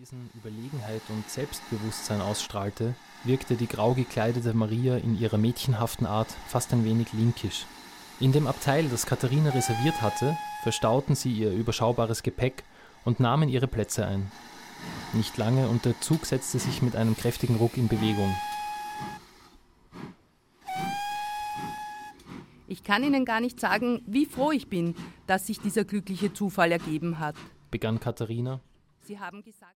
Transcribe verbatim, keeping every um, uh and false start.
Wesen Überlegenheit und Selbstbewusstsein ausstrahlte, wirkte die grau gekleidete Maria in ihrer mädchenhaften Art fast ein wenig linkisch. In dem Abteil, das Katharina reserviert hatte, verstauten sie ihr überschaubares Gepäck und nahmen ihre Plätze ein. Nicht lange und der Zug setzte sich mit einem kräftigen Ruck in Bewegung. Ich kann Ihnen gar nicht sagen, wie froh ich bin, dass sich dieser glückliche Zufall ergeben hat, begann Katharina. Sie haben gesagt...